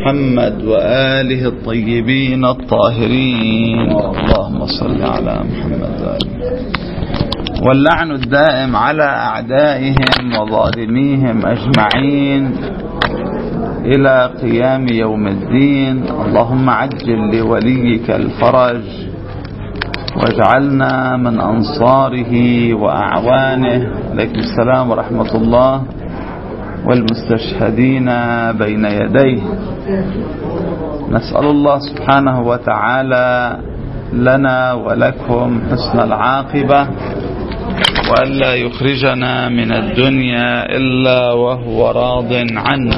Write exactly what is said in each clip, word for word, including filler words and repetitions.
محمد وآله الطيبين الطاهرين. اللهم صل على محمد وآله. واللعن الدائم على أعدائهم وظالميهم أجمعين إلى قيام يوم الدين. اللهم عجل لوليك الفرج واجعلنا من أنصاره وأعوانه. عليكم السلام ورحمة الله. والمستشهدين بين يديه. نسأل الله سبحانه وتعالى لنا ولكم حسن العاقبة، وألا يخرجنا من الدنيا إلا وهو راض عنا.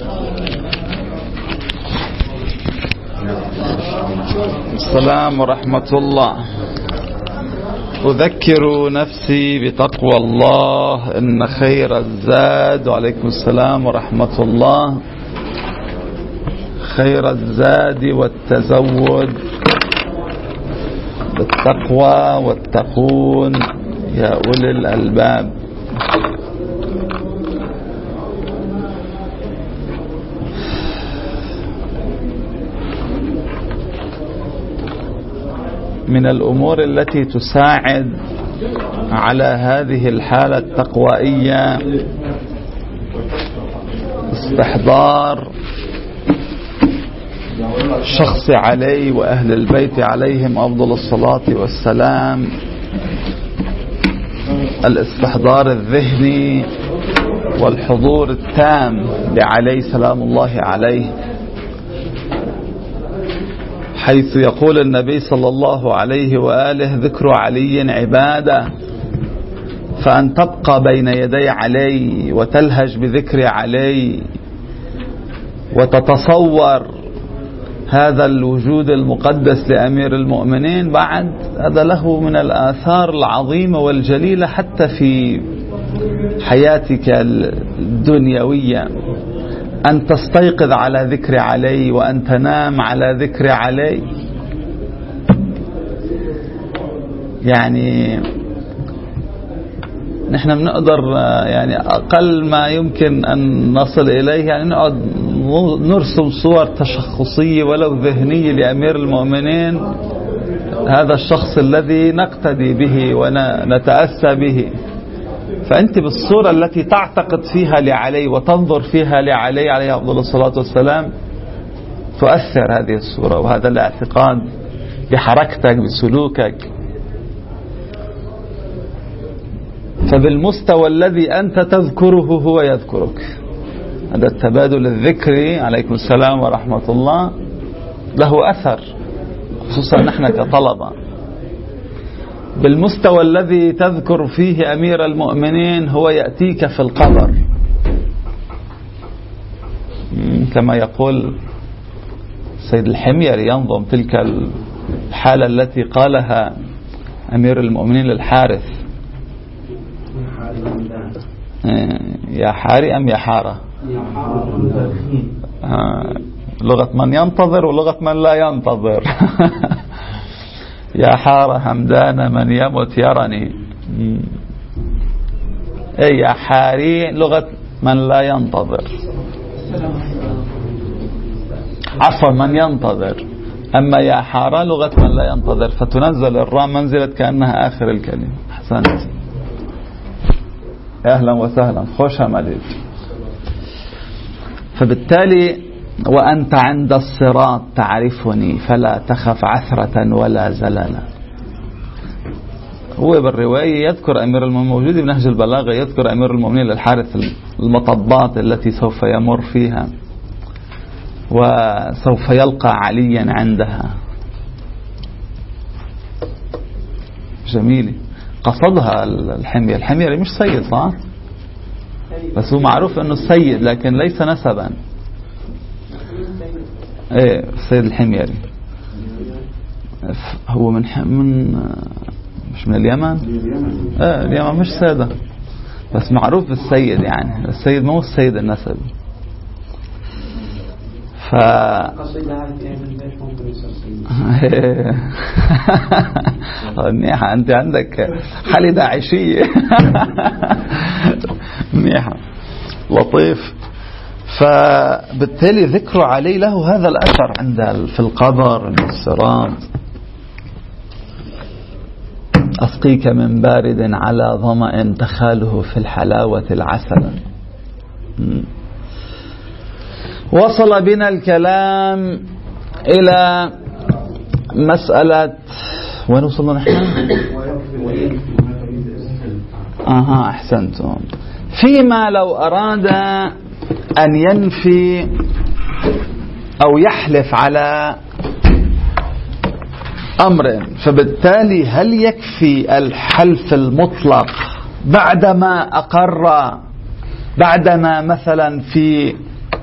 السلام ورحمة الله. أذكر نفسي بتقوى الله إن خير الزاد، وعليكم السلام ورحمة الله، خير الزاد والتزود بالتقوى واتقون يا أولي الألباب. من الأمور التي تساعد على هذه الحالة التقوائية استحضار شخص علي وأهل البيت عليهم أفضل الصلاة والسلام، الاستحضار الذهني والحضور التام لعلي سلام الله عليه، حيث يقول النبي صلى الله عليه وآله: ذكر علي عبادة. فأن تبقى بين يدي علي وتلهج بذكر علي وتتصور هذا الوجود المقدس لأمير المؤمنين، بعد هذا له من الآثار العظيمة والجليلة حتى في حياتك الدنيوية. أن تستيقظ على ذكر علي وأن تنام على ذكر علي. يعني نحن بنقدر يعني أقل ما يمكن أن نصل إليه، يعني نقعد نرسم صور تشخصية ولو ذهنية لأمير المؤمنين، هذا الشخص الذي نقتدي به ونتأسى به. فأنت بالصورة التي تعتقد فيها لعلي وتنظر فيها لعلي عليه أفضل الصلاة والسلام تؤثر هذه الصورة وهذا الاعتقاد بحركتك بسلوكك. فبالمستوى الذي أنت تذكره هو يذكرك. هذا التبادل الذكري عليكم السلام ورحمة الله له أثر، خصوصا نحن كطلبة. بالمستوى الذي تذكر فيه أمير المؤمنين هو يأتيك في القبر، كما يقول سيد الحميري ينظم تلك الحالة التي قالها أمير المؤمنين للحارث: يا حاري أم يا حارة؟ لغة من ينتظر ولغة من لا ينتظر. يا حارة همدان من يمت يرني. أي يا حاري لغة من لا ينتظر، عفوا من ينتظر، أما يا حارة لغة من لا ينتظر، فتنزل الراء منزلة كأنها آخر الكلمة. أحسنت، أهلا وسهلا، خوش مليك. فبالتالي وأنت عند الصراط تعرفني فلا تخف عثرة ولا زللا. هو بالرواية يذكر أمير المؤمنين، موجود بنهج البلاغة، يذكر أمير المؤمنين للحارث المطبات التي سوف يمر فيها وسوف يلقى عليا عندها. جميل. قصدها الحمير. الحميري مش سيد صح؟ بس هو معروف أنه السيد لكن ليس نسبا. ايه السيد الحميري هو من من مش من اليمن. ايه اليمن مش سادة، بس معروف بالسيد، يعني السيد مو السيد النسبي. ف منيحة، أنت عندك حالة داعشية. منيحة، لطيف. فبالتالي ذكر علي له هذا الأثر عند في القبر من الصراط. أسقيك من بارد على ظمأ تخاله في الحلاوة العسل. وصل بنا الكلام إلى مسألة، وين وصلنا نحن؟ آها أحسنتم. فيما لو أراد أن ينفي أو يحلف على أمر، فبالتالي هل يكفي الحلف المطلق بعدما أقر، بعدما مثلا في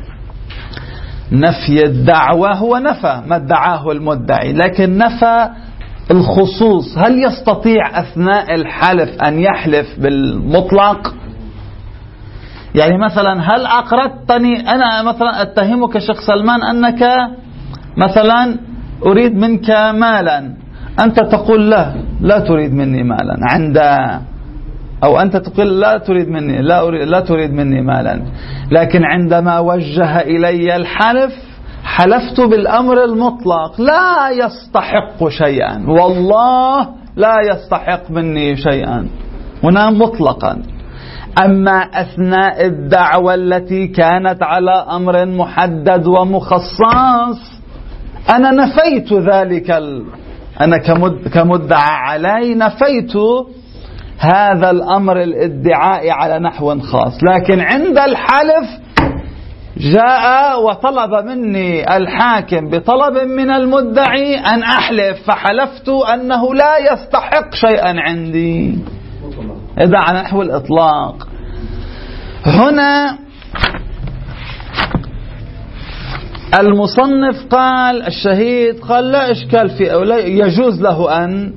نفي الدعوة هو نفى ما ادعاه المدعي لكن نفى الخصوص، هل يستطيع أثناء الحلف أن يحلف بالمطلق؟ يعني مثلا هل أقرضتني، أنا مثلا أتهمك شيخ سلمان أنك مثلا أريد منك مالا، أنت تقول لا لا تريد مني مالا، عند أو أنت تقول لا تريد مني لا أريد لا تريد مني مالا، لكن عندما وجه إلي الحلف حلفت بالأمر المطلق، لا يستحق شيئا، والله لا يستحق مني شيئا، هنا مطلقا. أما أثناء الدعوة التي كانت على أمر محدد ومخصص أنا نفيت ذلك ال... أنا كمد... كمدعى علي نفيت هذا الأمر الادعاء على نحو خاص، لكن عند الحلف جاء وطلب مني الحاكم بطلب من المدعي أن أحلف، فحلفت أنه لا يستحق شيئا عندي، إذا على نحو الإطلاق. هنا المصنف قال الشهيد قال لا إشكال في أولى، يجوز له أن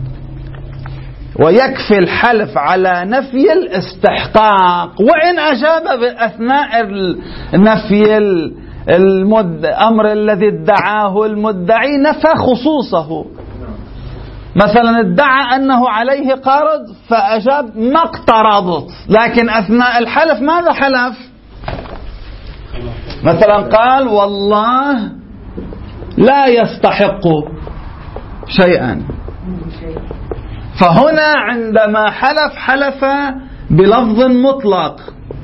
ويكفي الحلف على نفي الاستحقاق، وإن أجاب بأثناء نفي الأمر الذي ادعاه المدعي نفى خصوصه، مثلا ادعى أنه عليه قرض فأجاب ما اقترضت، لكن أثناء الحلف ماذا حلف؟ مثلا قال والله لا يستحق شيئا، فهنا عندما حلف حلف بلفظ مطلق،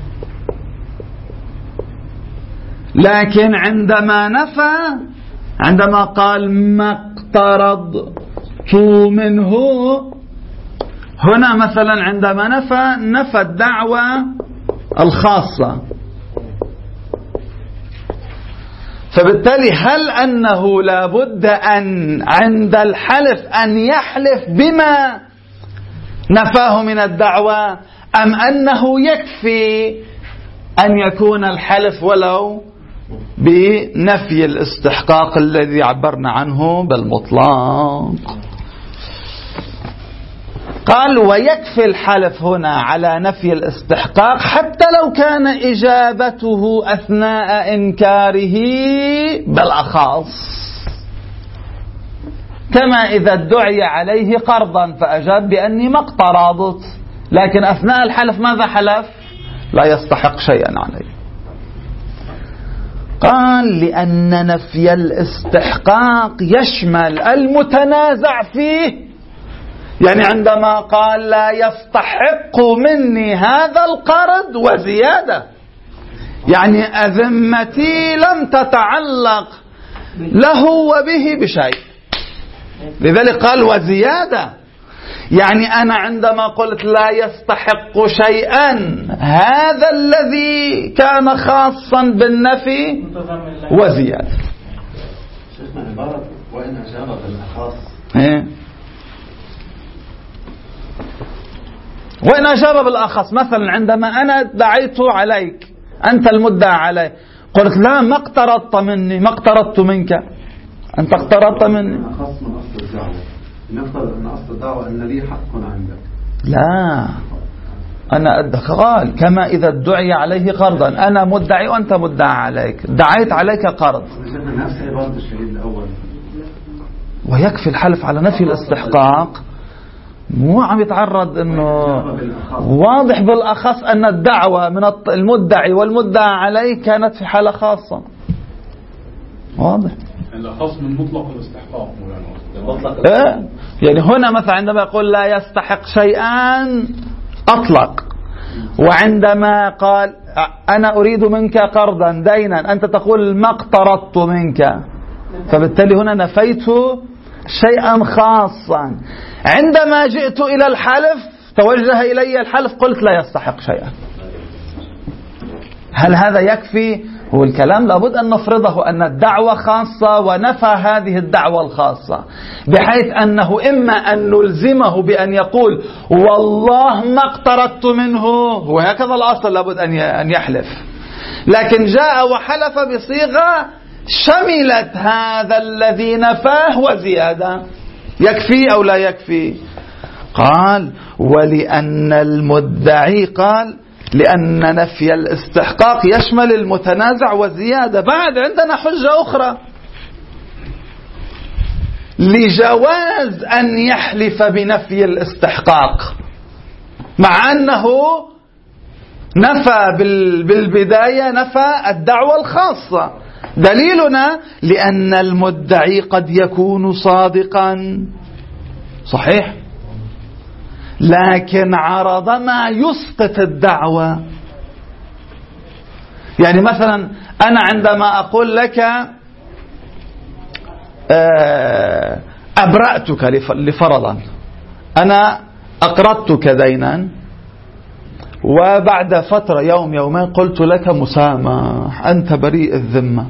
لكن عندما نفى عندما قال ما اقترضت منه، هنا مثلا عندما نفى نفى الدعوة الخاصة، فبالتالي هل أنه لابد أن عند الحلف أن يحلف بما نفاه من الدعوة، أم أنه يكفي أن يكون الحلف ولو بنفي الاستحقاق الذي عبرنا عنه بالمطلق؟ قال ويكفي الحلف هنا على نفي الاستحقاق حتى لو كان إجابته أثناء إنكاره بالأخص، كما إذا ادعي عليه قرضا فأجاب بأني ما اقترضت، لكن أثناء الحلف ماذا حلف؟ لا يستحق شيئا عليه. قال لأن نفي الاستحقاق يشمل المتنازع فيه، يعني عندما قال لا يستحق مني هذا القرض وزيادة، يعني أذمتي لم تتعلق له وبه بشيء، لذلك قال وزيادة، يعني أنا عندما قلت لا يستحق شيئا هذا الذي كان خاصا بالنفي وزيادة. شيخنا عبارة وإن أجاب بالأخص، إيه؟ وإن أجاب بالأخص، مثلا عندما أنا دعيت عليك أنت المدعى علي قلت لا ما اقترضت مني ما اقترضت منك، أنت اقترضت مني، أخص من أصل الدعوة، نفترض أن أصل الدعوة أن لي حق عندك، لا أنا قال كما إذا ادعي عليه قرضا، أنا مدعي وأنت مدعى عليك، دعيت عليك قرض، نفس عبارة الشهيد الأول، ويكفي الحلف على نفي الاستحقاق مو عم يتعرض انه واضح بالاخص ان الدعوة من المدعي والمدعى عليه كانت في حالة خاصة. واضح الأخص من مطلق الاستحقاق إيه؟ يعني هنا مثلا عندما يقول لا يستحق شيئا أطلق، وعندما قال أنا أريد منك قرضا دينا أنت تقول ما اقترضت منك، فبالتالي هنا نفيت شيئا خاصا. عندما جئت إلى الحلف توجه إلي الحلف قلت لا يستحق شيئا. هل هذا يكفي؟ هو الكلام لابد أن نفرضه أن الدعوة خاصة ونفى هذه الدعوة الخاصة، بحيث أنه إما أن نلزمه بأن يقول والله ما اقترضت منه، وهكذا الأصل لابد أن يحلف، لكن جاء وحلف بصيغة شملت هذا الذي نفاه وزيادة. يكفي أو لا يكفي؟ قال ولأن المدعي قال لأن نفي الاستحقاق يشمل المتنازع والزيادة. بعد عندنا حجة أخرى لجواز أن يحلف بنفي الاستحقاق، مع أنه نفى بالبداية نفى الدعوة الخاصة. دليلنا لأن المدعي قد يكون صادقا صحيح، لكن عرض ما يسقط الدعوة. يعني مثلا أنا عندما أقول لك أبرأتك لفرضا، أنا أقرضتك دينا وبعد فترة يوم يومين قلت لك مسامح أنت بريء الذمة،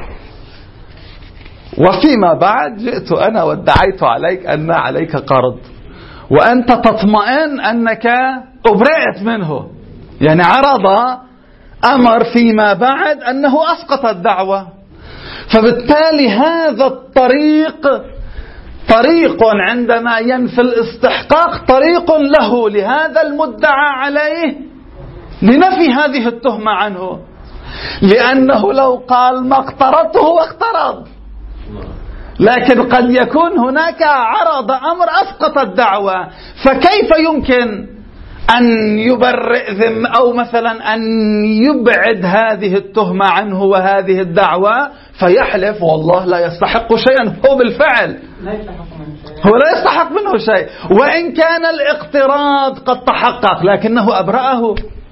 وفيما بعد جئت أنا وادعيت عليك أن عليك قرض وأنت تطمئن أنك أبرئت منه، يعني عرض أمر فيما بعد أنه أسقط الدعوة. فبالتالي هذا الطريق طريق عندما ينفي الاستحقاق طريق له لهذا المدعى عليه لنفي هذه التهمة عنه، لأنه لو قال ما اقترضته واقترض، لكن قد يكون هناك عرض أمر أسقط الدعوة، فكيف يمكن أن يبرئ ذم أو مثلا أن يبعد هذه التهمة عنه وهذه الدعوة فيحلف والله لا يستحق شيئا؟ هو بالفعل هو لا يستحق منه شيء، وإن كان الاقتراض قد تحقق لكنه أبرأه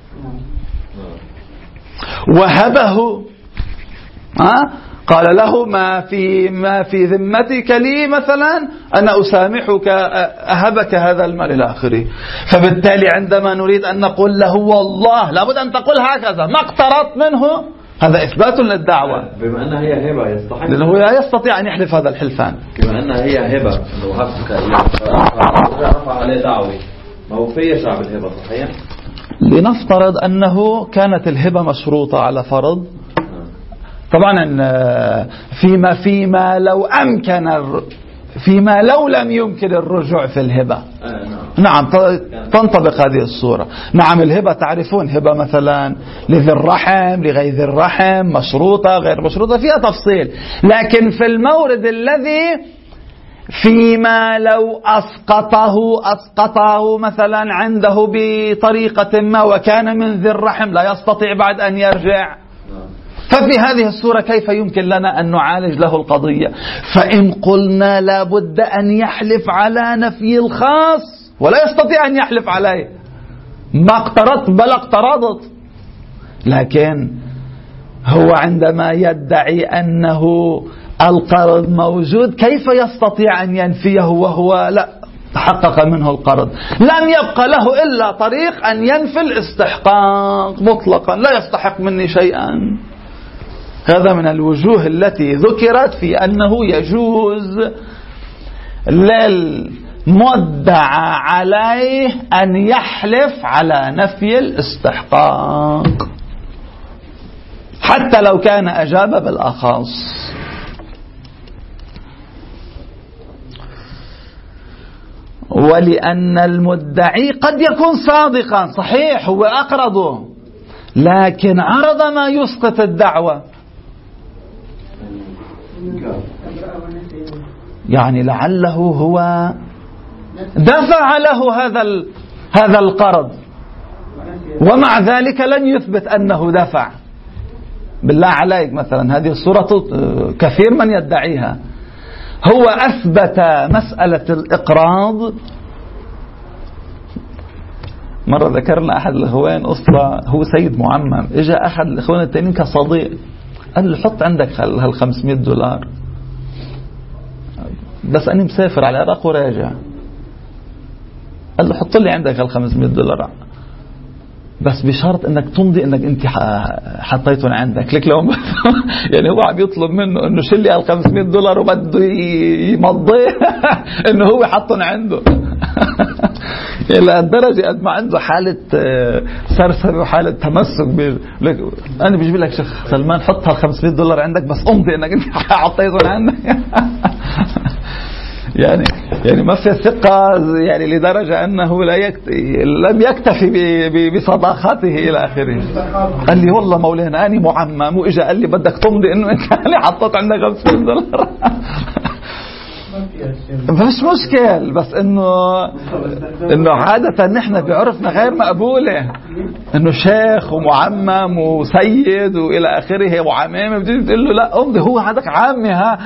وهبه. ها؟ قال له ما في ما في ذمتك لي مثلا أنا أسامحك أهبك هذا المال إلى آخره. فبالتالي عندما نريد أن نقول له والله لابد أن تقول هكذا ما اقترضت منه، هذا إثبات للدعوة. بما أنها هي هبة يستحق، لأنه لا يستطيع أن يحلف هذا الحلفان. بما أنها هي هبة لو هبتك رفع عليه دعوة، ما هو في شعب الهبة صحيح؟ لنفترض أنه كانت الهبة مشروطة على فرض، طبعا فيما فيما لو أمكن فيما لو لم يمكن الرجوع في الهبة نعم تنطبق هذه الصورة. نعم الهبة تعرفون هبة مثلا لذي الرحم لغير ذي الرحم مشروطة غير مشروطة فيها تفصيل، لكن في المورد الذي فيما لو أسقطه أسقطه مثلا عنده بطريقة ما وكان من ذي الرحم لا يستطيع بعد أن يرجع، ففي هذه الصورة كيف يمكن لنا أن نعالج له القضية؟ فإن قلنا لابد أن يحلف على نفي الخاص ولا يستطيع أن يحلف عليه، ما اقترضت بل اقترضت، لكن هو عندما يدعي أنه القرض موجود كيف يستطيع أن ينفيه وهو لا تحقق منه القرض؟ لم يبقى له إلا طريق أن ينفي الاستحقاق مطلقا، لا يستحق مني شيئا. هذا من الوجوه التي ذكرت في أنه يجوز للمدعى عليه أن يحلف على نفي الاستحقاق حتى لو كان أجاب بالأخص. ولأن المدعي قد يكون صادقا صحيح هو أقرضه، لكن عرض ما يسقط الدعوة، يعني لعله هو دفع له هذا هذا القرض، ومع ذلك لن يثبت أنه دفع. بالله عليك مثلا هذه الصورة كثير من يدعيها. هو أثبت مسألة الإقراض. مرة ذكرنا أحد الإخوان أصلا هو سيد معمم، إجا أحد الإخوان التانيين كصديق قال له حط عندك هال خمسمية دولار بس أنا مسافر على العراق وراجع. قال له حط لي عندك هال خمسمية دولار بس بشرط انك تمضي انك انت حطيتهم عندك. لك لو يعني هو عم يطلب منه انه شيل لي هال خمسمية دولار وبده يمضيه انه هو حطهم عنده. الى الدرجه قد ما عنده حاله سرسبه وحاله تمسك. انا بجيب لك شيخ سلمان حط هال خمسمية دولار عندك بس امضي انك انت حطيتهم عندك. يعني يعني ما في ثقة يعني لدرجة أنه لا يكت... لم يكتفي بصداقته إلى آخره. قال لي والله مولانا أنا معمم وإجا قال لي بدك تمضي إنه أنت اللي حطيت عندك خمسين دولار. مش مشكل بس إنه إنه عادة نحن بعرفنا غير مقبولة إنه شيخ ومعمم وسيد وإلى آخره وعمامة بتيجي تقول له لا أمضي هو عندك عامي ها.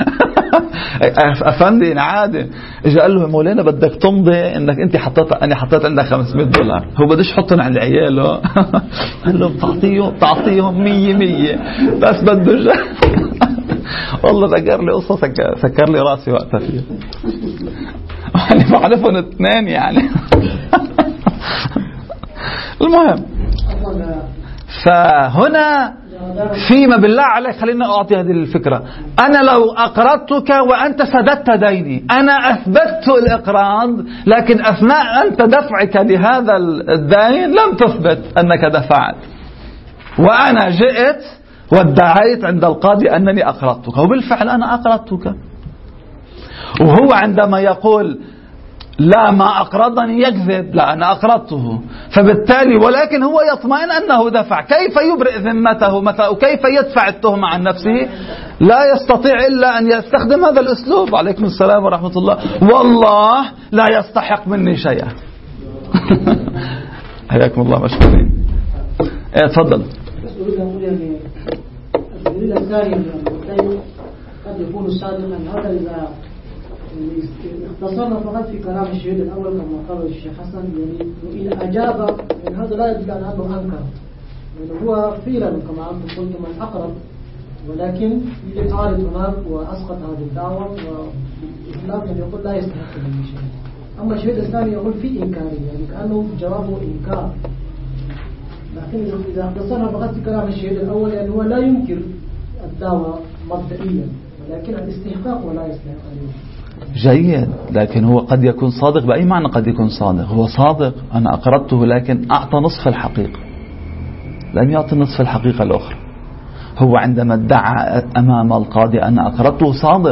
أفندي عادي. إجا قال له مولانا بدك تمضي إنك أنت حطيت أنا حطيت عندك خمسمية دولار. هو بدش يحطهم عند عياله. قال له بتعطيهم بتعطيهم مية مية بس بده. والله ذكر لي قصة سكر لي راسي وقتها فيه. أنا بعرفهم اثنين يعني. المهم فهنا فيما بالله عليك خلينا أعطي هذه الفكرة. أنا لو أقرضتك وأنت سددت ديني، أنا أثبتت الإقراض، لكن أثناء أنت دفعك لهذا الدين لم تثبت أنك دفعت، وأنا جئت وادعيت عند القاضي أنني أقرضتك، وبالفعل أنا أقرضتك. وهو عندما يقول لا ما أقرضني يكذب، لا أنا أقرضته، فبالتالي ولكن هو يطمئن أنه دفع. كيف يبرئ ذمته مثلا وكيف يدفع التهمة عن نفسه؟ لا يستطيع إلا أن يستخدم هذا الأسلوب. عليكم السلام ورحمة الله. والله لا يستحق مني شيئا. حياكم الله مشكورين. ايه تفضل. الدليل الثاني قد يكون صادقا. هذا إذا اختصرنا فقط في كلام الشهيد الأول كما قال الشيخ حسن، يعني إن أجاب يعني هذا لا يدل على أنه أنكر، يعني هو فعلا كما أنتم قلتم من أقرب، ولكن يعارض هناك وأسقط هذه الدعوة وإطلاقا يقول لا يستحق منه شيء. أما الشهيد الثاني يقول في إنكار، يعني كأنه جوابه إنكار. لكن إذا اختصرنا فقط في كلام الشهيد الأول يعني هو لا ينكر الدعوة مبدئيا، ولكن الاستحقاق ولا يستحق عليه. جيد، لكن هو قد يكون صادق. بأي معنى قد يكون صادق؟ هو صادق، أنا أقرضته لكن أعطى نصف الحقيقة، لم يعطي نصف الحقيقة الأخرى. هو عندما ادعى أمام القاضي أنا أقرضته صادق،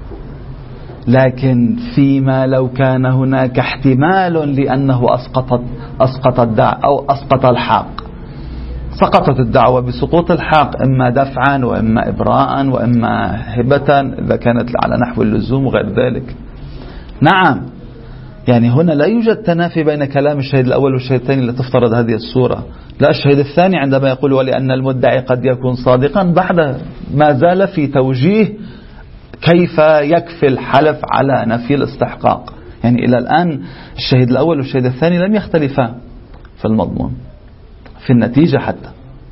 لكن فيما لو كان هناك احتمال لأنه أسقط أسقط الدعوة أو أسقط الحق، سقطت الدعوة بسقوط الحق إما دفعا وإما إبراء وإما هبة إذا كانت على نحو اللزوم وغير ذلك. نعم، يعني هنا لا يوجد تنافي بين كلام الشهيد الأول والشهيد الثاني اللي تفترض هذه الصورة. لا، الشهيد الثاني عندما يقول ولأن المدعي قد يكون صادقا بعد ما زال في توجيه كيف يكفي الحلف على نفي الاستحقاق. يعني إلى الآن الشهيد الأول والشهيد الثاني لم يختلفا في المضمون في النتيجة حتى.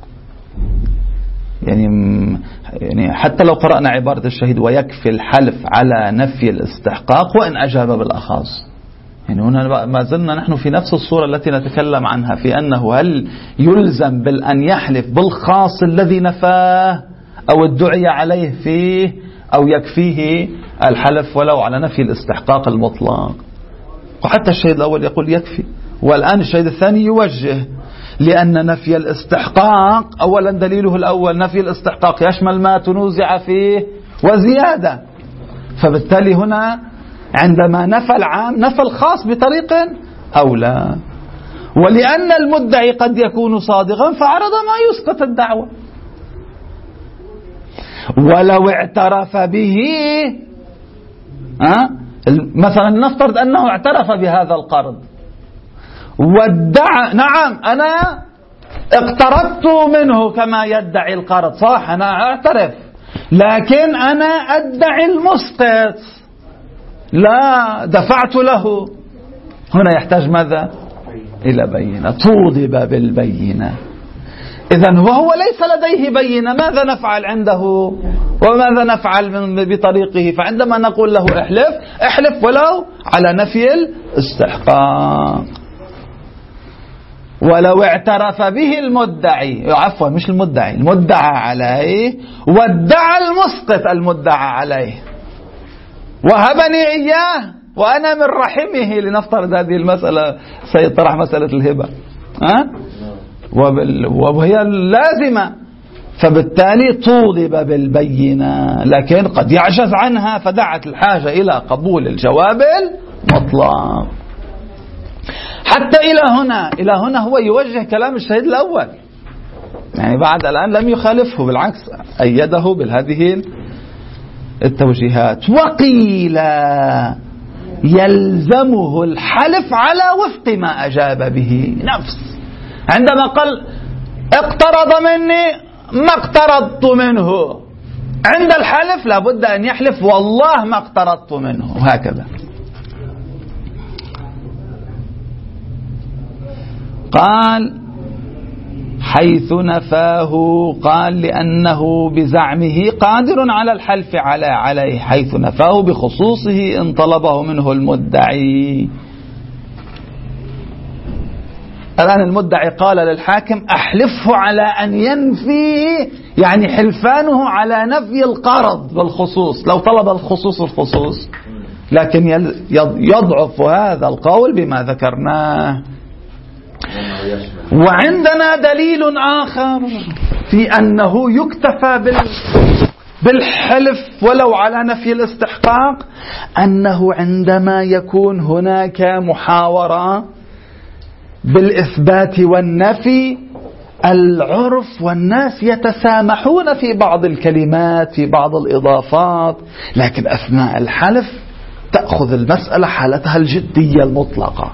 يعني يعني حتى لو قرأنا عبارة الشهيد ويكفي الحلف على نفي الاستحقاق وإن أجاب بالأخص، يعني هنا ما زلنا نحن في نفس الصورة التي نتكلم عنها، في أنه هل يلزم بأن يحلف بالخاص الذي نفاه أو ادعي عليه فيه، أو يكفيه الحلف ولو على نفي الاستحقاق المطلق. وحتى الشهيد الأول يقول يكفي، والآن الشهيد الثاني يوجه لأن نفي الاستحقاق أولا دليله الأول نفي الاستحقاق يشمل ما تنوزع فيه وزيادة، فبالتالي هنا عندما نفى العام نفى الخاص بطريق أولى. ولأن المدعي قد يكون صادقا فعرض ما يسقط الدعوة، ولو اعترف به أه؟ مثلا نفترض أنه اعترف بهذا القرض وادعى نعم أنا اقترضت منه كما يدعي القرض، صح أنا أعترف، لكن أنا أدعي المسقط، لا دفعت له. هنا يحتاج ماذا؟ إلى بينة، طوضب بالبينة. إذن وهو ليس لديه بينة، ماذا نفعل عنده وماذا نفعل بطريقه؟ فعندما نقول له احلف احلف ولو على نفي الاستحقاق. ولو اعترف به المدعي، عفوا مش المدعي، المدعى عليه، وادعى المسقط المدعى عليه وهبني إياه وأنا من رحمه، لنفترض هذه المسألة سيطرح مسألة الهبة ها؟ وهي لازمة، فبالتالي طوضب بالبينة، لكن قد يعجز عنها فدعت الحاجة إلى قبول الجواب المطلق. حتى إلى هنا إلى هنا هو يوجه كلام الشهيد الأول، يعني بعد الآن لم يخالفه، بالعكس أيده بهذه التوجيهات. وقيل يلزمه الحلف على وفق ما أجاب به نفس، عندما قال اقترض مني ما اقترضت منه، عند الحلف لابد أن يحلف والله ما اقترضت منه، هكذا. قال حيث نفاه، قال لأنه بزعمه قادر على الحلف على عليه، حيث نفاه بخصوصه إن طلبه منه المدعي. الآن المدعي قال للحاكم أحلفه على أن ينفي، يعني حلفانه على نفي القرض بالخصوص، لو طلب الخصوص الخصوص، لكن يضعف هذا القول بما ذكرناه. وعندنا دليل آخر في أنه يكتفى بالحلف ولو على نفي الاستحقاق، أنه عندما يكون هناك محاورة بالإثبات والنفي، العرف والناس يتسامحون في بعض الكلمات في بعض الإضافات، لكن أثناء الحلف تأخذ المسألة حالتها الجدية المطلقة.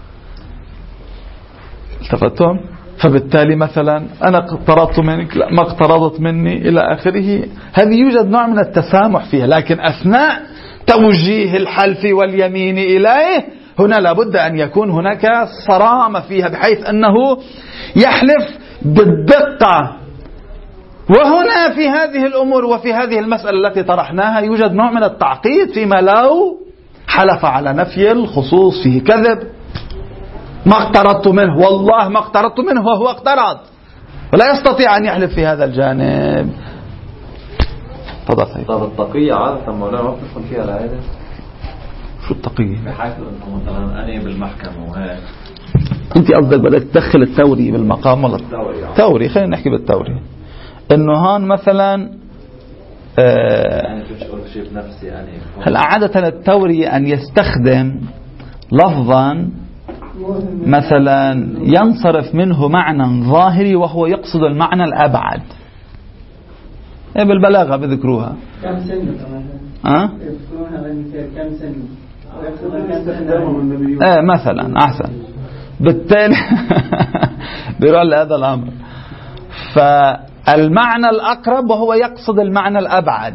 التفتهم؟ فبالتالي مثلا أنا اقترضت منك، لا ما اقترضت مني، إلى آخره. هذه يوجد نوع من التسامح فيها، لكن أثناء توجيه الحلف واليمين إليه هنا لابد أن يكون هناك صرامة فيها، بحيث أنه يحلف بالدقة. وهنا في هذه الأمور وفي هذه المسألة التي طرحناها يوجد نوع من التعقيد، فيما لو حلف على نفي الخصوص فيه كذب، ما اقترضت منه والله ما اقترضت منه وهو اقترض، ولا يستطيع أن يحلف في هذا الجانب. تفضل. طب التقية عادة مولانا ما بتدخل فيها العادة؟ شو التقية؟ بحيث انه مثلا أنا بالمحكمة وهيك، انت قصدك بدك تدخل التوري بالمقام ولا التوري؟ خلينا نحكي بالتوري. انه هون مثلا آه يعني شو بقول شيء بنفسي، يعني هلا عادة التوري أن يستخدم لفظا مثلا ينصرف منه معنى ظاهري وهو يقصد المعنى الأبعد. إيه بالبلاغة بذكروها كم سنة كمان ها؟ كم سنة ايه مثلا احسن. بالتالي بيقول لهذا الامر، فالمعنى الاقرب وهو يقصد المعنى الابعد،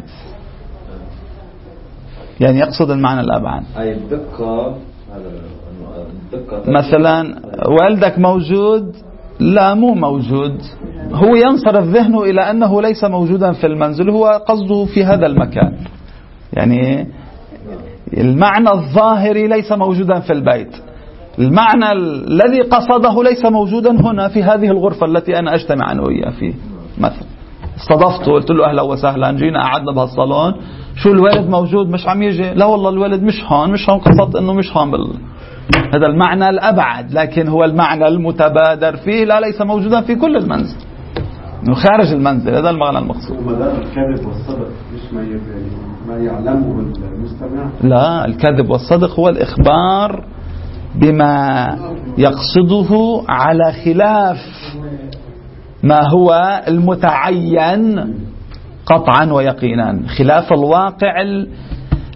يعني يقصد المعنى الابعد. اي الدقة، الدقة مثلا والدك موجود؟ لا مو موجود، هو ينصرف ذهنه الى انه ليس موجودا في المنزل، هو قصده في هذا المكان، يعني المعنى الظاهري ليس موجودا في البيت، المعنى الذي قصده ليس موجودا هنا في هذه الغرفة التي أنا أجتمع أنا وياه فيه. مثلا استضفته قلت له أهلا وسهلا، جينا قعدنا بهالصالون، شو الوالد موجود؟ مش عم يجي؟ لا والله الوالد مش هون، مش هون، قصدت أنه مش هون بال... هذا المعنى الأبعد، لكن هو المعنى المتبادر فيه لا ليس موجودا في كل المنزل، إنه خارج المنزل، هذا المعنى المقصود. ومدار الكذب والصدق مش ما ما يعلمه المستمع. لا، الكذب والصدق هو الإخبار بما يقصده على خلاف ما هو المتعين قطعا ويقينا، خلاف الواقع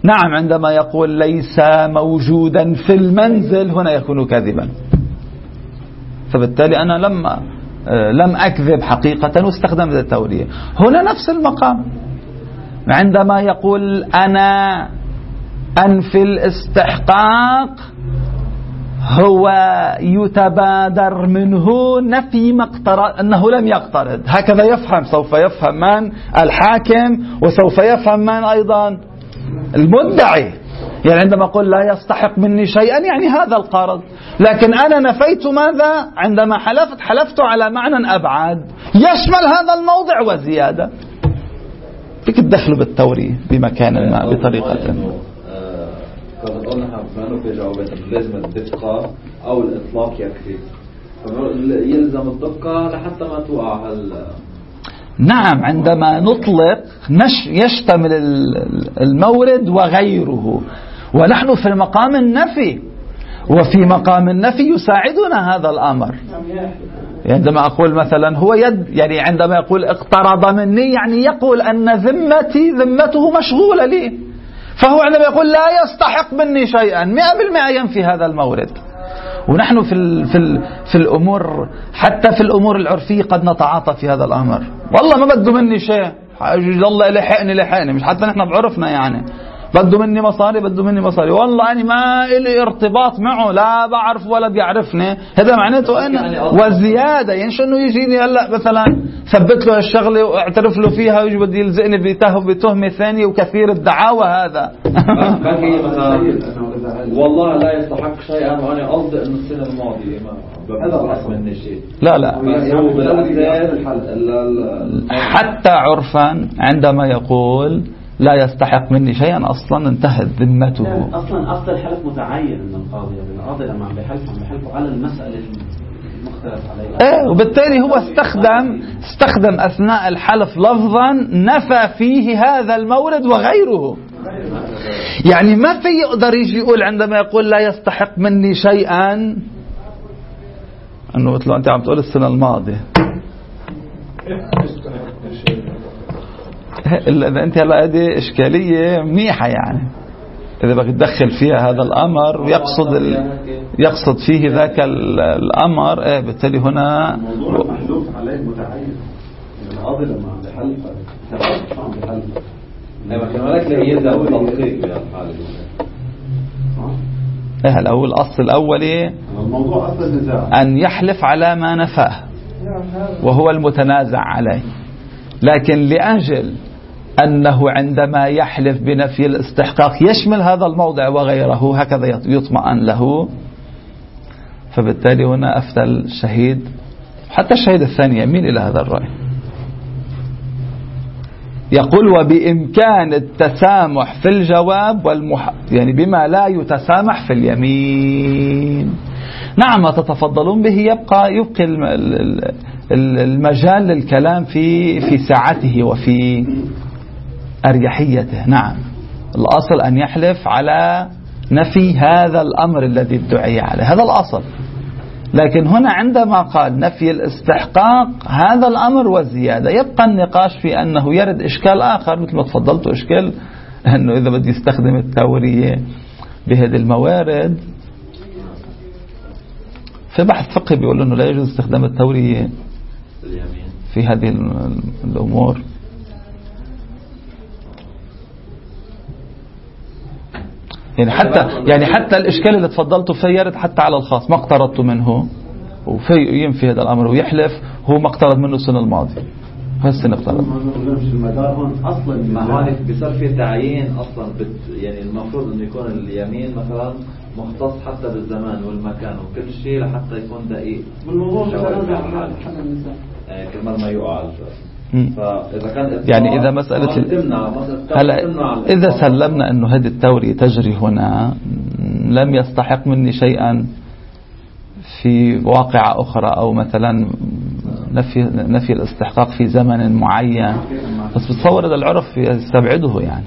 نعم عندما يقول ليس موجودا في المنزل هنا يكون كاذبا، فبالتالي أنا لم لم أكذب حقيقة واستخدمت التورية. هنا نفس المقام عندما يقول أنا أنفي الاستحقاق هو يتبادر منه نفي ما اقترض، أنه لم يقترض. هكذا يفهم، سوف يفهم من الحاكم وسوف يفهم من أيضا المدعي. يعني عندما أقول لا يستحق مني شيئا يعني هذا القرض، لكن أنا نفيت ماذا؟ عندما حلفت حلفت على معنى أبعد يشمل هذا الموضع وزيادة. فيك تدخلوا بالتورية بمكان ما بطريقة ما. كما قلنا فانه في جوابات لازم الدقة أو الإطلاق يكفي، يلزم الدقة لحتى ما توقع هال. نعم عندما نطلق نش يشتمل المورد وغيره، ونحن في مقام النفي، وفي مقام النفي يساعدنا هذا الأمر. عندما أقول مثلا هو يد، يعني عندما يقول اقترض مني يعني يقول أن ذمتي ذمته مشغولة لي، فهو عندما يقول لا يستحق مني شيئا مئة بالمئة ينفي هذا المورد. ونحن في ال في ال في الأمور، حتى في الأمور العرفية قد نتعاطى في هذا الأمر. والله ما بده مني شيء، الله لحقني لحقني، مش حتى نحن بعرفنا يعني بده مني مصاري بده مني مصاري، والله أنا ما إلي ارتباط معه، لا بعرف ولا بيعرفني، هذا معناته أنا وزيادة. يعني شو إنه يجيني هلا مثلا ثبت له الشغلة واعترف له فيها ويجي بدي يلزقني بتهم بتهمة ثانية وكثير الدعاوى هذا. والله لا يستحق شيئا وأنا قصدي إنه السنة الماضية ما بستحق مني شيء. لا لا حتى عرفا عندما يقول لا يستحق مني شيئا أصلا انتهت ذمته. أصلا أصل الحلف متعين من القاضي، القاضي لما عم بيحلف عم بيحلفوا على المسألة المختلف عليها. إيه، وبالتالي هو استخدم استخدم أثناء الحلف لفظا نفى فيه هذا المورد وغيره. يعني ما في يقدر يجي يقول عندما يقول لا يستحق مني شيئا أنه مثل أنت عم تقول السنة الماضية. إذا أنت هلا هذه إشكالية منيحة، يعني إذا بدك تدخل فيها هذا الأمر ويقصد ال... يقصد فيه ذاك الأمر، إيه بالتالي هنا الموضوع محلوف عليه متعين. القاضي لما عم بيحلف عم بيحلف أيوة كمان لا يلزم التطبيق بالحالة. إيه هلا هو الأصل الأولي الموضوع أصل النزاع أن يحلف على ما نفاه وهو المتنازع عليه، لكن لأجل أنه عندما يحلف بنفي الاستحقاق يشمل هذا الموضع وغيره هكذا يطمئن له، فبالتالي هنا أفتى الشهيد، حتى الشهيد الثاني يميل إلى هذا الرأي. يقول وبإمكان التسامح في الجواب والمح... يعني بما لا يتسامح في اليمين. نعم ما تتفضلون به يبقى يبقي المجال للكلام في في ساعته وفي أريحيته. نعم الأصل أن يحلف على نفي هذا الأمر الذي ادعي عليه، هذا الأصل. لكن هنا عندما قال نفي الاستحقاق هذا الأمر والزيادة، يبقى النقاش في أنه يرد إشكال آخر مثل ما تفضلت، إشكال أنه إذا بدي يستخدم التورية بهذه الموارد في بحث فقهي بيقول أنه لا يجوز استخدام التورية في هذه الأمور. يعني حتى يعني حتى الإشكال اللي تفضلته فيه يرد حتى على الخاص، ما اقترضت منه وفي ينفي هذا الأمر ويحلف هو ما اقترض منه السنة الماضية هالسنة اقترض. أصلا ما هون بيصير في تعيين أصلا بت يعني المفروض إنه يكون اليمين مثلا مختص حتى بالزمان والمكان وكل شيء لحتى يكون دقيق بالموضوع كمان ما يقع. فإذا كان يعني إذا مسألة هلا إذا سلمنا أنه هذه التورية تجري هنا لم يستحق مني شيئا في واقعة أخرى أو مثلا نفي نفي الاستحقاق في زمن معين، بس بتصور هذا العرف يستبعده، يعني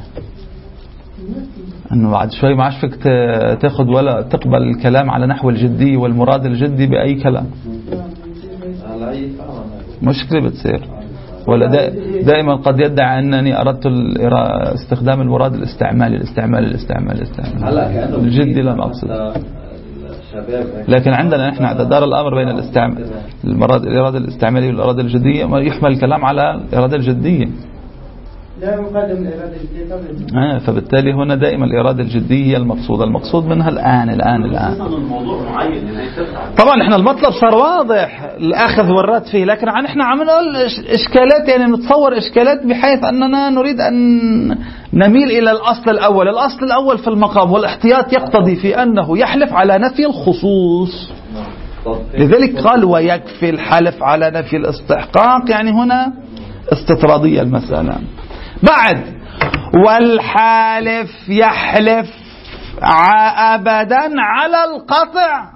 أنه بعد شوي ما عادش فيك تأخذ ولا تقبل الكلام على نحو الجدي والمراد الجدي بأي كلام، مشكلة بتصير. ولا دائما قد يدعي أنني أردت استخدام المراد الاستعمالي الاستعمالي الاستعمالي الاستعمالي الجدي لم أقصد. لكن عندنا نحن عند دار الأمر بين الاستعمال المراد الإرادة الاستعمالية والإرادة الجدية ما يحمل الكلام على الإرادة الجدية. لا يقدم الإرادة الجدية قبل. آه فبالتالي هنا دائما الإرادة الجدية هي المقصودة المقصود منها الآن الآن الآن. طبعا احنا المطلب صار واضح الأخذ والرد فيه لكن احنا عم نقول إشكالات يعني نتصور إشكالات بحيث أننا نريد أن نميل إلى الأصل الأول. الأصل الأول في المقام والاحتياط يقتضي في أنه يحلف على نفي الخصوص. لذلك قال ويكفي الحلف على نفي الاستحقاق يعني هنا استطرادية المسألة. بعد والحالف يحلف أبدا على القطع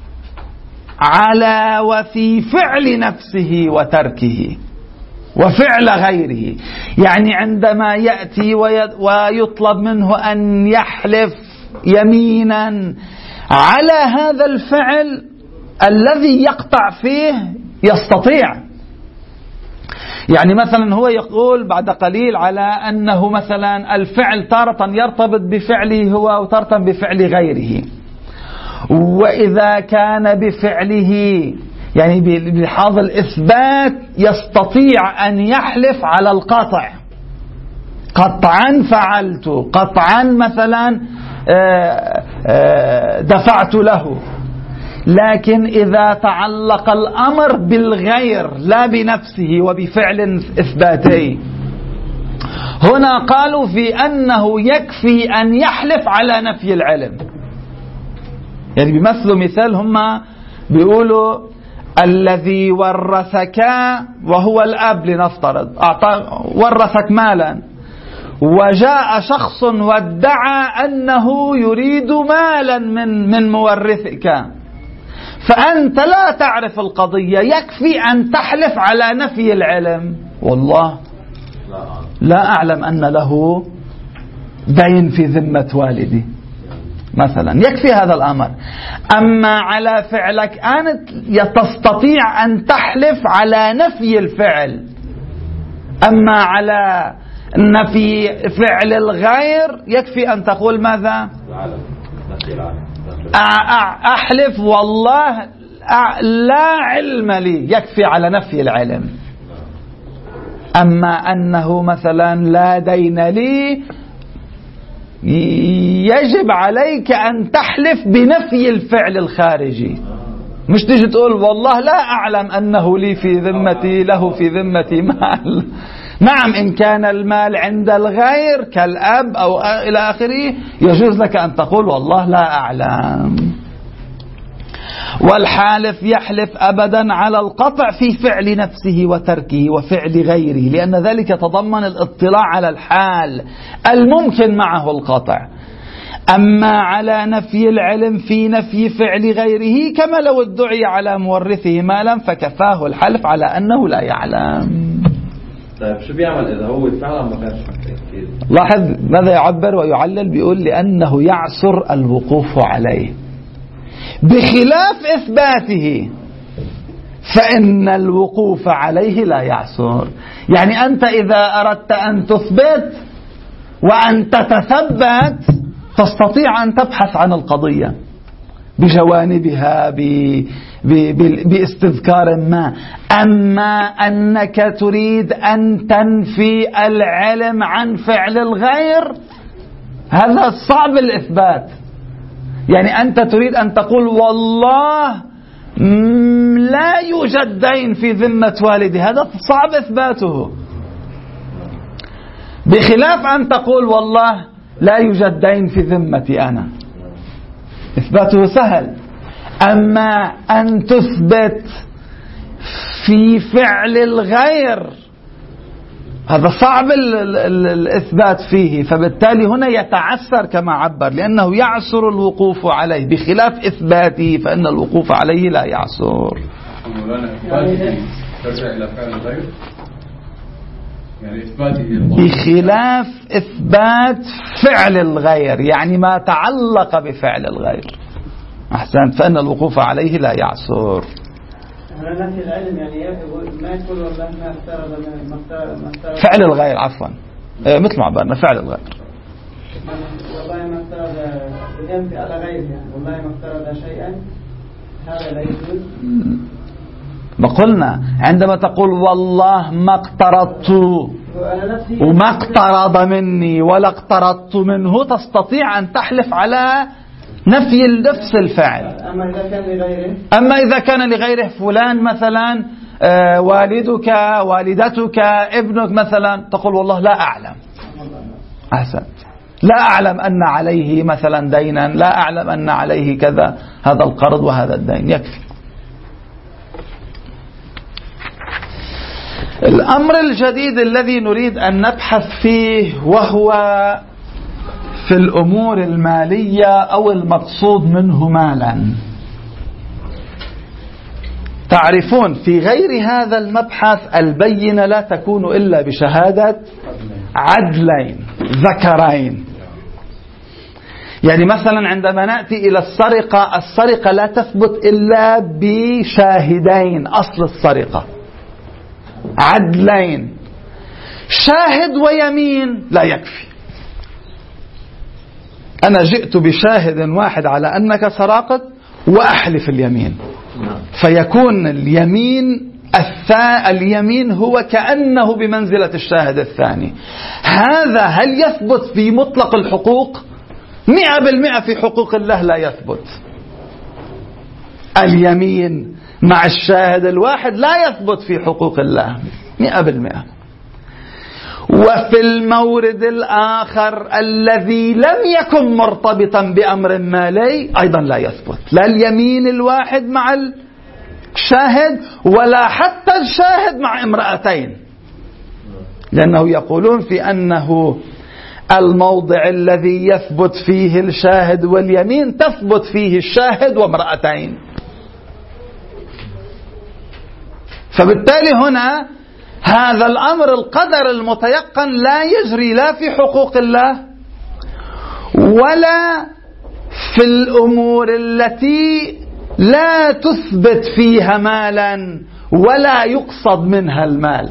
على وفي فعل نفسه وتركه وفعل غيره. يعني عندما يأتي ويطلب منه أن يحلف يمينا على هذا الفعل الذي يقطع فيه يستطيع. يعني مثلا هو يقول بعد قليل على أنه مثلا الفعل تارة يرتبط بفعله هو وتارة بفعل غيره، وإذا كان بفعله يعني بلحاظ الإثبات يستطيع أن يحلف على القطع قطعا فعلت قطعا مثلا دفعت له. لكن إذا تعلق الأمر بالغير لا بنفسه وبفعل إثباتي هنا قالوا في أنه يكفي أن يحلف على نفي العلم. يعني بيمثلوا مثال هم بيقولوا الذي ورثك وهو الأب لنفترض أعطى ورثك مالا وجاء شخص وادعى أنه يريد مالا من من مورثك فأنت لا تعرف القضية يكفي أن تحلف على نفي العلم والله لا أعلم أن له دين في ذمة والدي مثلا يكفي هذا الأمر. أما على فعلك أنت تستطيع أن تحلف على نفي الفعل. أما على نفي فعل الغير يكفي أن تقول ماذا أحلف والله لا علم لي يكفي على نفي العلم. أما أنه مثلا لا دين لي يجب عليك أن تحلف بنفي الفعل الخارجي مش تيجي تقول والله لا أعلم أنه لي في ذمتي له في ذمتي مال. نعم إن كان المال عند الغير كالأب أو إلى آخره يجوز لك أن تقول والله لا أعلم. والحالف يحلف أبدا على القطع في فعل نفسه وتركه وفعل غيره لأن ذلك يتضمن الاطلاع على الحال الممكن معه القطع. أما على نفي العلم في نفي فعل غيره كما لو ادعي على مورثه مالا فكفاه الحلف على أنه لا يعلم. طيب شو بيعمل إذا هو فعلا ما كانش متأكد؟ لاحظ ماذا يعبر ويعلل بيقول لأنه يعسر الوقوف عليه بخلاف إثباته فإن الوقوف عليه لا يعسر. يعني أنت إذا أردت أن تثبت وأن تتثبت تستطيع أن تبحث عن القضية بجوانبها ب... ب... ب... باستذكار ما. أما أنك تريد أن تنفي العلم عن فعل الغير هذا صعب الإثبات. يعني أنت تريد أن تقول والله لا يوجد دين في ذمة والدي هذا صعب إثباته بخلاف أن تقول والله لا يوجد دين في ذمتي أنا إثباته سهل. أما أن تثبت في فعل الغير هذا صعب ال ال ال الإثبات فيه. فبالتالي هنا يتعسر كما عبر لأنه يعسر الوقوف عليه بخلاف إثباته فإن الوقوف عليه لا يعسر. بخلاف إثبات فعل الغير يعني ما تعلق بفعل الغير أحسنت فإن الوقوف عليه لا يعسر. على نفي العلم يعني ما يقول والله ما افترض ما افترض فعل الغير عفوا مثل ما عبرنا فعل الغير والله ما افترض بينفي على غيره يعني والله ما افترض شيئا هذا لا يجوز. ما قلنا عندما تقول والله ما اقترضت وما اقترض مني ولا اقترضت منه تستطيع أن تحلف على نفي نفس الفعل. أما إذا كان لغيره أما إذا كان لغيره فلان مثلا آه والدك والدتك ابنك مثلا تقول والله لا أعلم. أحسنت. لا أعلم أن عليه مثلا دينا لا أعلم أن عليه كذا هذا القرض وهذا الدين يكفي. الأمر الجديد الذي نريد أن نبحث فيه وهو في الأمور المالية أو المقصود منه مالا. تعرفون في غير هذا المبحث البينة لا تكون إلا بشهادة عدلين ذكرين. يعني مثلا عندما نأتي إلى السرقة السرقة لا تثبت إلا بشاهدين أصل السرقة عدلين. شاهد ويمين لا يكفي. أنا جئت بشاهد واحد على أنك سرقت وأحلف اليمين فيكون اليمين الثا اليمين هو كأنه بمنزلة الشاهد الثاني. هذا هل يثبت في مطلق الحقوق؟ مئة بالمئة في حقوق الله لا يثبت. اليمين مع الشاهد الواحد لا يثبت في حقوق الله مئة بالمئة. وفي المورد الآخر الذي لم يكن مرتبطا بأمر مالي أيضا لا يثبت لا اليمين الواحد مع الشاهد ولا حتى الشاهد مع امرأتين. لأنه يقولون في أنه الموضع الذي يثبت فيه الشاهد واليمين تثبت فيه الشاهد وامرأتين. فبالتالي هنا هذا الأمر القدر المتيقن لا يجري لا في حقوق الله ولا في الأمور التي لا تثبت فيها مالا ولا يقصد منها المال.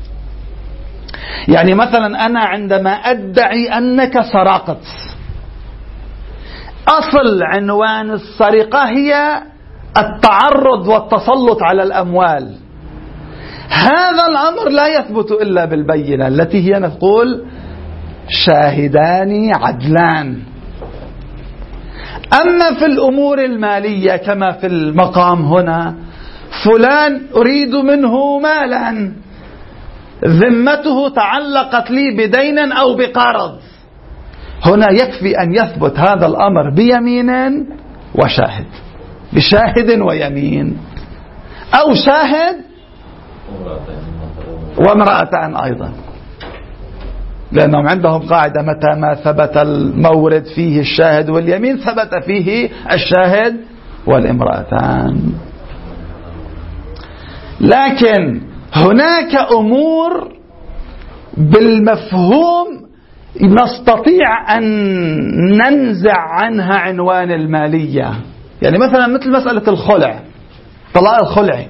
يعني مثلا أنا عندما أدعي أنك سرقت أصل عنوان السرقة هي التعرض والتسلط على الأموال. هذا الأمر لا يثبت إلا بالبينة التي هي نقول شاهدان عدلان. أما في الأمور المالية كما في المقام هنا فلان أريد منه مالا ذمته تعلقت لي بدين أو بقرض هنا يكفي أن يثبت هذا الأمر بيمين وشاهد بشاهد ويمين أو شاهد وامرأتان أيضا. لأنهم عندهم قاعدة متى ما ثبت المورد فيه الشاهد واليمين ثبت فيه الشاهد والامرأتان. لكن هناك أمور بالمفهوم نستطيع أن ننزع عنها عنوان المالية. يعني مثلا مثل مسألة الخلع طلاق الخلع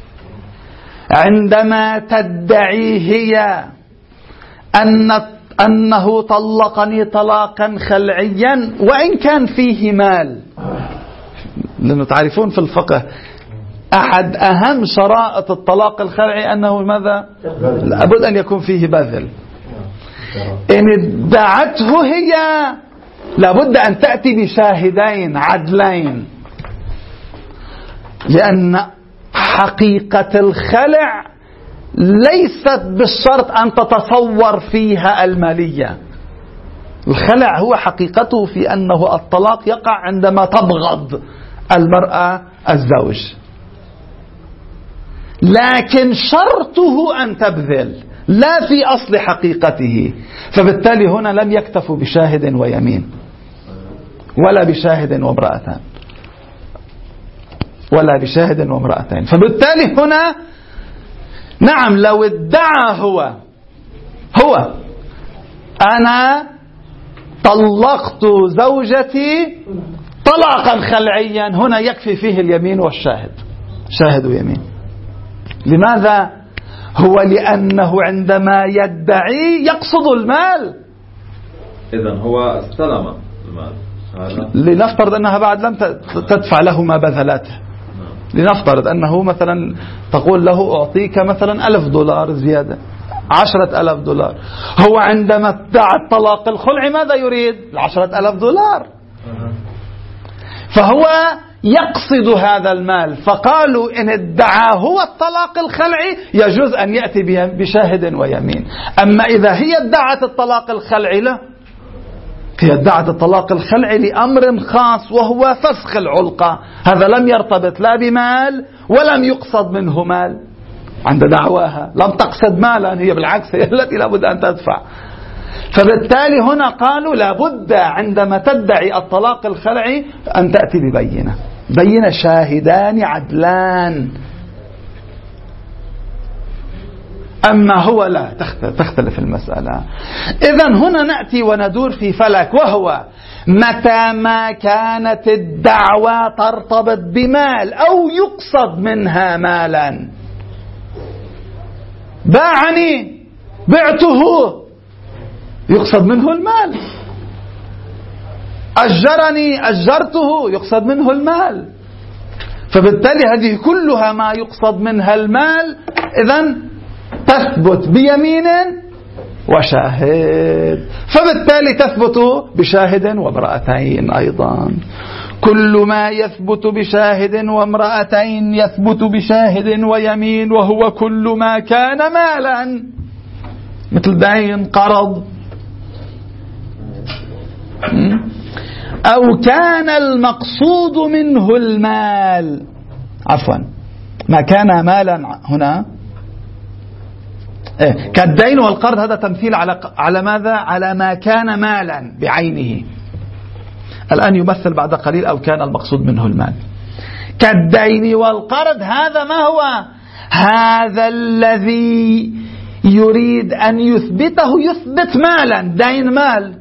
عندما تدعي هي أن أنه طلقني طلاقا خلعيا وإن كان فيه مال. لأنه تعرفون في الفقه أحد أهم شرائط الطلاق الخلعي أنه ماذا؟ لابد أن يكون فيه بذل. إن ادعته هي لابد أن تأتي بشاهدين عدلين لأن حقيقة الخلع ليست بالشرط أن تتصور فيها المالية. الخلع هو حقيقته في أنه الطلاق يقع عندما تبغض المرأة الزوج لكن شرطه أن تبذل لا في أصل حقيقته. فبالتالي هنا لم يكتفوا بشاهد ويمين ولا بشاهد وامرأتان ولا بشاهد وامرأتين. فبالتالي هنا نعم لو ادعى هو هو أنا طلقت زوجتي طلاقا خلعيا هنا يكفي فيه اليمين والشاهد شاهد ويمين لماذا؟ هو لأنه عندما يدعي يقصد المال. إذن هو استلم المال. لنفترض أنها بعد لم تدفع له ما بذلته. لنفترض أنه مثلا تقول له أعطيك مثلا ألف دولار زيادة، عشرة ألف دولار. هو عندما ادعى الطلاق الخلعي ماذا يريد؟ العشرة ألف دولار. فهو يقصد هذا المال، فقالوا إن ادعى هو الطلاق الخلعي يجوز أن يأتي بشاهد ويمين. أما إذا هي ادعت الطلاق الخلعي لا، هي ادعت الطلاق الخلعي لأمر خاص وهو فسخ العلقة، هذا لم يرتبط لا بمال ولم يقصد منه مال. عند دعواها لم تقصد مالا، هي بالعكس هي التي لابد أن تدفع. فبالتالي هنا قالوا لابد عندما تدعي الطلاق الخلعي أن تأتي ببينة، بينة شاهدان عدلان. أما هو لا، تختلف المسألة. إذن هنا نأتي وندور في فلك، وهو متى ما كانت الدعوة ترتبط بمال أو يقصد منها مالا. باعني بعته يقصد منه المال، أجرني أجرته يقصد منه المال. فبالتالي هذه كلها ما يقصد منها المال، إذن تثبت بيمين وشاهد، فبالتالي تثبت بشاهد وامرأتين أيضا. كل ما يثبت بشاهد وامرأتين يثبت بشاهد ويمين، وهو كل ما كان مالا مثل دين قرض، أو كان المقصود منه المال. عفوا، ما كان مالا هنا إيه؟ كالدين والقرض، هذا تمثيل على على ماذا؟ على ما كان مالا بعينه. الآن يمثل بعد قليل أو كان المقصود منه المال. كالدين والقرض، هذا ما هو؟ هذا الذي يريد أن يثبته يثبت مالا. دين مال،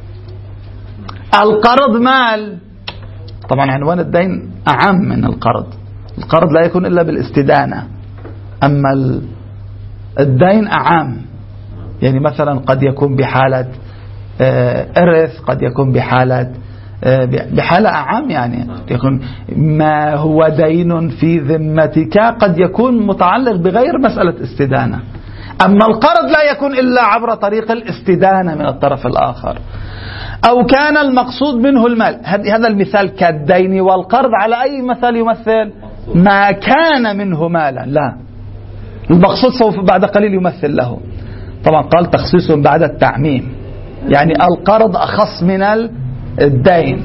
القرض مال. طبعا عنوان الدين أعم من القرض، القرض لا يكون إلا بالاستدانة، أما الدين أعام. يعني مثلا قد يكون بحالة إرث، قد يكون بحالة بحالة أعام، يعني يكون ما هو دين في ذمتك قد يكون متعلق بغير مسألة استدانة. أما القرض لا يكون إلا عبر طريق الاستدانة من الطرف الآخر. أو كان المقصود منه المال، هذا المثال كالدين والقرض على أي مثال يمثل؟ ما كان منه مالا، لا، المقصود سوف بعد قليل يمثل له. طبعا قال تخصيص بعد التعميم، يعني القرض أخص من الدين.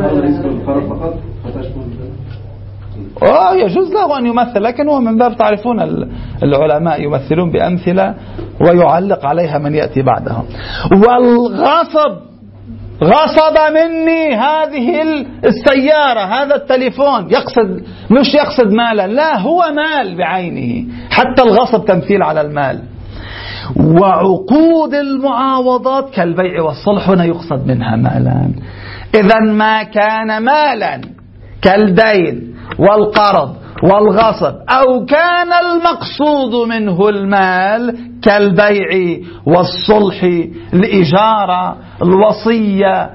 آه يجوز له أن يمثل، لكن هو من باب تعرفون العلماء يمثلون بأمثلة ويعلق عليها من يأتي بعدهم. والغصب، غصب مني هذه السيارة، هذا التليفون، يقصد مش يقصد مالا، لا، هو مال بعينه. حتى الغصب تمثيل على المال. وعقود المعاوضات كالبيع والصلح هنا يقصد منها مالا. إذن ما كان مالا كالدين والقرض والغصب، أو كان المقصود منه المال كالبيع والصلح، الإجارة، الوصية،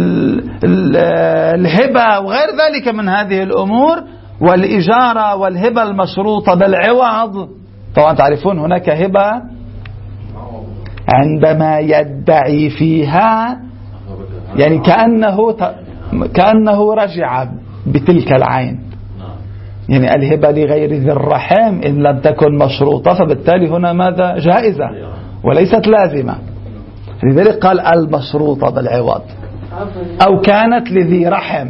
الهبة وغير ذلك من هذه الأمور. والإجارة والهبة المشروطة بالعوض، طبعا تعرفون هناك هبة عندما يدعي فيها يعني كأنه كأنه رجع بتلك العين، يعني الهبة لغير ذي الرحم إن لم تكن مشروطة، فبالتالي هنا ماذا؟ جائزة وليست لازمة. لذلك قال المشروطة بالعوض. أو كانت لذي رحم،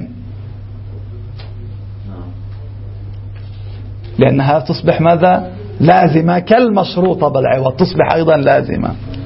لأنها تصبح ماذا؟ لازمة، كالمشروطة بالعوض تصبح أيضا لازمة.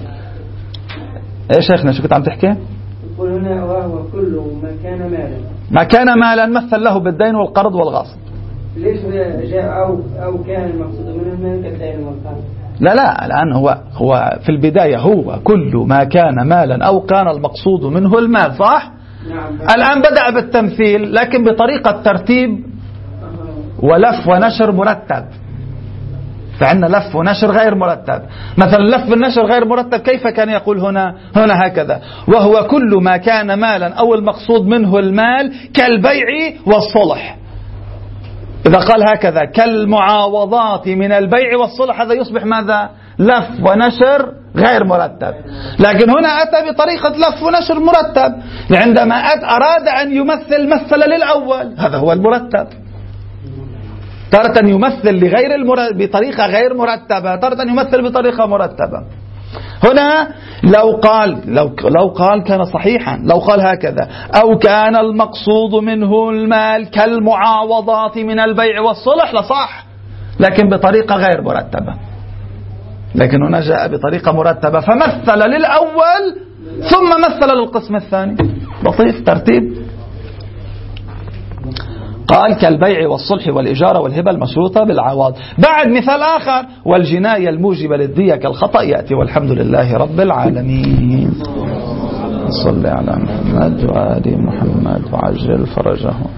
إيش شيخنا شو كنت عم تحكي؟ يقول هنا وهو كل ما كان مالا، ما كان مالا مثل له بالدين والقرض والغصب. ليش جاء أو أو كان المقصود منه من كالدين والقرض؟ لا لا، الآن هو هو في البداية هو كل ما كان مالا أو كان المقصود منه المال، صح؟ نعم. الآن بدأ بالتمثيل لكن بطريقة ترتيب ولف ونشر مرتب. فعندنا لف ونشر غير مرتب. مثلا لف النشر غير مرتب كيف كان يقول هنا؟ هنا هكذا: وهو كل ما كان مالا أو المقصود منه المال كالبيع والصلح. إذا قال هكذا كالمعاوضات من البيع والصلح هذا يصبح ماذا؟ لف ونشر غير مرتب. لكن هنا أتى بطريقة لف ونشر مرتب، عندما أراد أن يمثل مثل للأول، هذا هو المرتب. تارة يمثل لغير المرتب بطريقة غير مرتبة، تارة يمثل بطريقة مرتبة. هنا لو قال لو لو قال كان صحيحا، لو قال هكذا: أو كان المقصود منه المال كالمعاوضات من البيع والصلح لصح، لكن بطريقة غير مرتبة. لكن هنا جاء بطريقة مرتبة فمثل للأول ثم مثل للقسم الثاني. لطيف ترتيب. قال كالبيع والصلح والإجارة والهبة المشروطة بالعوض. بعد مثال آخر: والجناية الموجبة للدية كالخطأ يأتي. والحمد لله رب العالمين. صل على محمد وآل محمد وعجل فرجه.